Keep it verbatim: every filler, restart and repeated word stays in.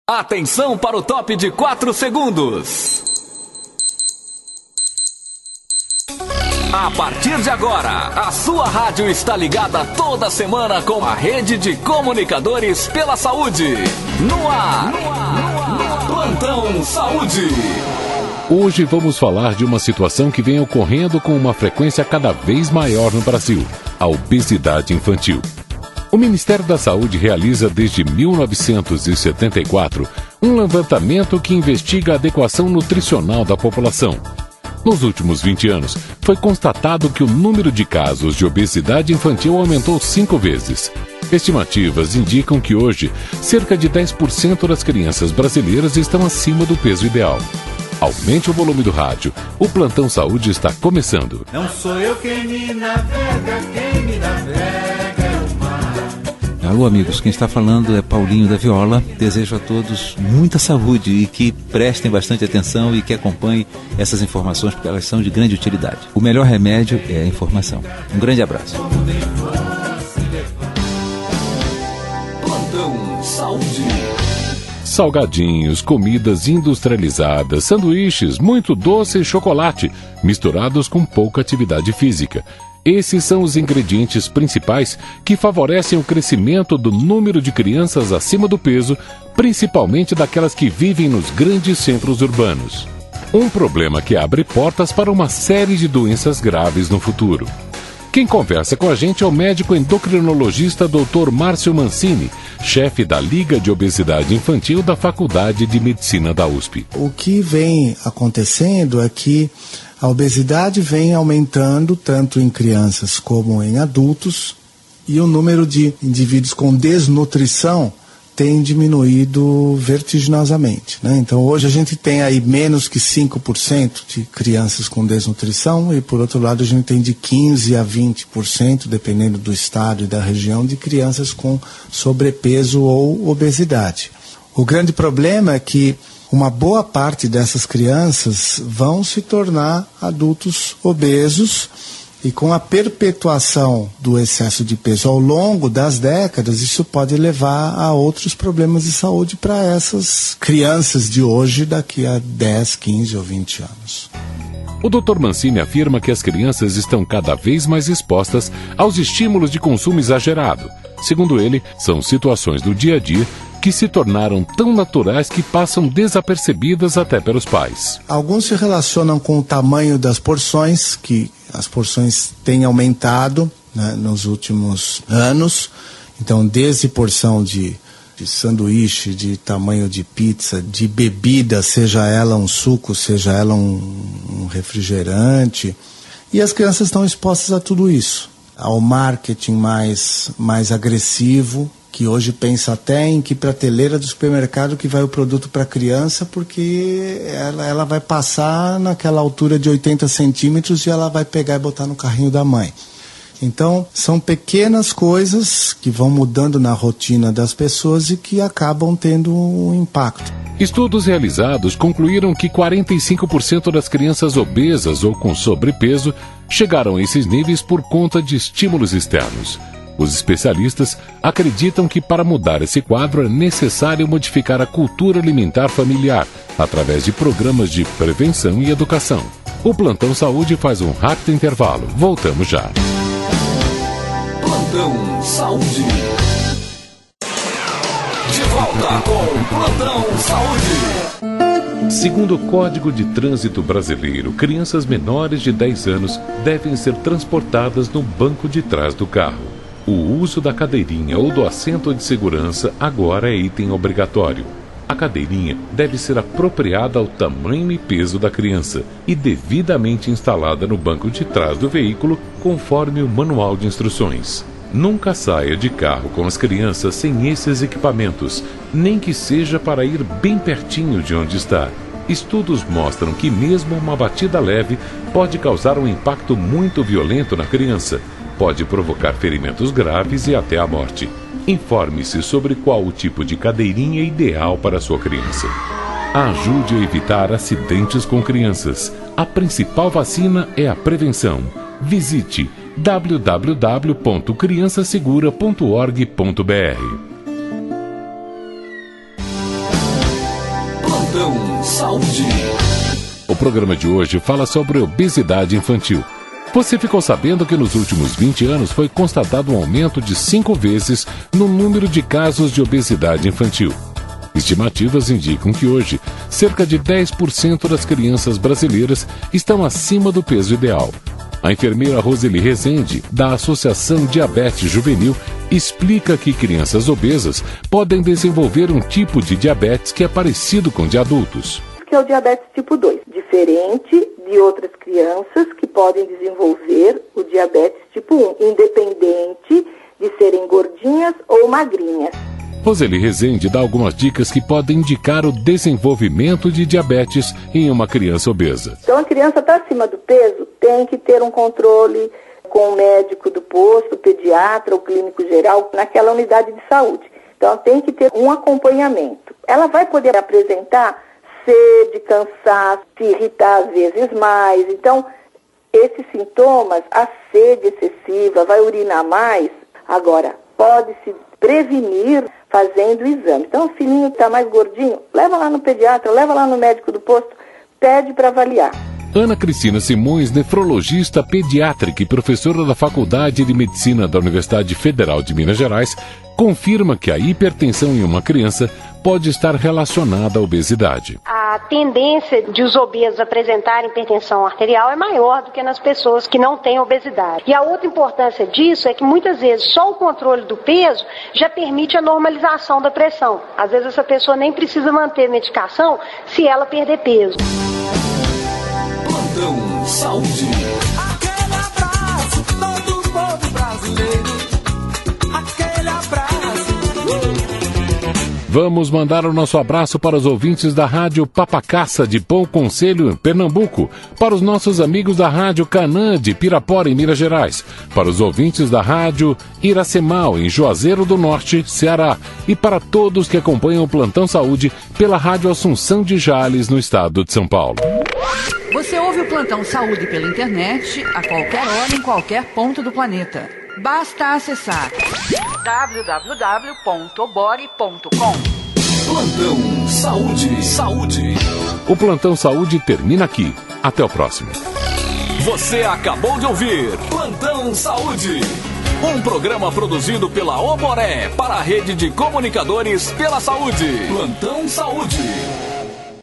Atenção para o top de quatro segundos. A partir de agora, a sua rádio está ligada toda semana com a rede de comunicadores pela saúde. No ar, no ar, no ar. Plantão Saúde. Hoje vamos falar de uma situação que vem ocorrendo com uma frequência cada vez maior no Brasil: a obesidade infantil. O Ministério da Saúde realiza desde mil novecentos e setenta e quatro um levantamento que investiga a adequação nutricional da população. Nos últimos vinte anos, foi constatado que o número de casos de obesidade infantil aumentou cinco vezes. Estimativas indicam que hoje, cerca de dez por cento das crianças brasileiras estão acima do peso ideal. Aumente o volume do rádio. O Plantão Saúde está começando. Não sou eu quem me navega, quem me navega é o mar. Alô, amigos, quem está falando é Paulinho da Viola. Desejo a todos muita saúde e que prestem bastante atenção e que acompanhem essas informações, porque elas são de grande utilidade. O melhor remédio é a informação. Um grande abraço. Plantão Saúde. Salgadinhos, comidas industrializadas, sanduíches, muito doce e chocolate, misturados com pouca atividade física. Esses são os ingredientes principais que favorecem o crescimento do número de crianças acima do peso, principalmente daquelas que vivem nos grandes centros urbanos. Um problema que abre portas para uma série de doenças graves no futuro. Quem conversa com a gente é o médico endocrinologista doutor Márcio Mancini, chefe da Liga de Obesidade Infantil da Faculdade de Medicina da U S P. O que vem acontecendo é que a obesidade vem aumentando tanto em crianças como em adultos e o número de indivíduos com desnutrição tem diminuído vertiginosamente, né? Então hoje a gente tem aí menos que cinco por cento de crianças com desnutrição e por outro lado a gente tem de quinze a vinte por cento, dependendo do estado e da região, de crianças com sobrepeso ou obesidade. O grande problema é que uma boa parte dessas crianças vão se tornar adultos obesos e com a perpetuação do excesso de peso ao longo das décadas, isso pode levar a outros problemas de saúde para essas crianças de hoje, daqui a dez, quinze ou vinte anos. O doutor Mancini afirma que as crianças estão cada vez mais expostas aos estímulos de consumo exagerado. Segundo ele, são situações do dia a dia que se tornaram tão naturais que passam desapercebidas até pelos pais. Alguns se relacionam com o tamanho das porções, que as porções têm aumentado, né, nos últimos anos. Então, desde porção de, de sanduíche, de tamanho de pizza, de bebida, seja ela um suco, seja ela um, um refrigerante. E as crianças estão expostas a tudo isso, ao marketing mais, mais agressivo, que hoje pensa até em que prateleira do supermercado que vai o produto para a criança, porque ela, ela vai passar naquela altura de oitenta centímetros e ela vai pegar e botar no carrinho da mãe. Então, são pequenas coisas que vão mudando na rotina das pessoas e que acabam tendo um impacto. Estudos realizados concluíram que quarenta e cinco por cento das crianças obesas ou com sobrepeso chegaram a esses níveis por conta de estímulos externos. Os especialistas acreditam que para mudar esse quadro é necessário modificar a cultura alimentar familiar através de programas de prevenção e educação. O Plantão Saúde faz um rápido intervalo. Voltamos já. Plantão Saúde. De volta com o Plantão Saúde. Segundo o Código de Trânsito Brasileiro, crianças menores de dez anos devem ser transportadas no banco de trás do carro. O uso da cadeirinha ou do assento de segurança agora é item obrigatório. A cadeirinha deve ser apropriada ao tamanho e peso da criança e devidamente instalada no banco de trás do veículo, conforme o manual de instruções. Nunca saia de carro com as crianças sem esses equipamentos, nem que seja para ir bem pertinho de onde está. Estudos mostram que mesmo uma batida leve pode causar um impacto muito violento na criança. Pode provocar ferimentos graves e até a morte. Informe-se sobre qual o tipo de cadeirinha ideal para a sua criança. Ajude a evitar acidentes com crianças. A principal vacina é a prevenção. Visite w w w ponto criança segura ponto org ponto b r. Plantão Saúde. O programa de hoje fala sobre obesidade infantil. Você ficou sabendo que nos últimos vinte anos foi constatado um aumento de cinco vezes no número de casos de obesidade infantil. Estimativas indicam que hoje, cerca de dez por cento das crianças brasileiras estão acima do peso ideal. A enfermeira Roseli Rezende, da Associação Diabetes Juvenil, explica que crianças obesas podem desenvolver um tipo de diabetes que é parecido com o de adultos. Que é o diabetes tipo dois, diferente de outras crianças que podem desenvolver o diabetes tipo um, independente de serem gordinhas ou magrinhas. Roseli Rezende dá algumas dicas que podem indicar o desenvolvimento de diabetes em uma criança obesa. Então a criança está acima do peso, tem que ter um controle com o médico do posto, o pediatra, o clínico geral, naquela unidade de saúde. Então tem que ter um acompanhamento. Ela vai poder apresentar sede, cansaço, se irritar às vezes mais. Então, esses sintomas, a sede excessiva, vai urinar mais, agora pode-se prevenir fazendo o exame. Então, o filhinho está mais gordinho, leva lá no pediatra, leva lá no médico do posto, pede para avaliar. Ana Cristina Simões, nefrologista pediátrica e professora da Faculdade de Medicina da Universidade Federal de Minas Gerais, confirma que a hipertensão em uma criança pode estar relacionada à obesidade. A tendência de os obesos apresentarem hipertensão arterial é maior do que nas pessoas que não têm obesidade. E a outra importância disso é que muitas vezes só o controle do peso já permite a normalização da pressão. Às vezes essa pessoa nem precisa manter medicação se ela perder peso. Plantão Saúde. Aquele abraço, todo povo brasileiro. Aquele abraço. Vamos mandar o nosso abraço para os ouvintes da Rádio Papacaça de Pão Conselho, Pernambuco, para os nossos amigos da Rádio Canã de Pirapora, em Minas Gerais, para os ouvintes da Rádio Iracemal, em Juazeiro do Norte, Ceará, e para todos que acompanham o Plantão Saúde pela Rádio Assunção de Jales, no estado de São Paulo. Você ouve o Plantão Saúde pela internet, a qualquer hora, em qualquer ponto do planeta. Basta acessar w w w ponto obore ponto com. Plantão Saúde. Saúde. O Plantão Saúde termina aqui. Até o próximo. Você acabou de ouvir Plantão Saúde. Um programa produzido pela Oboré para a Rede de Comunicadores pela Saúde. Plantão Saúde.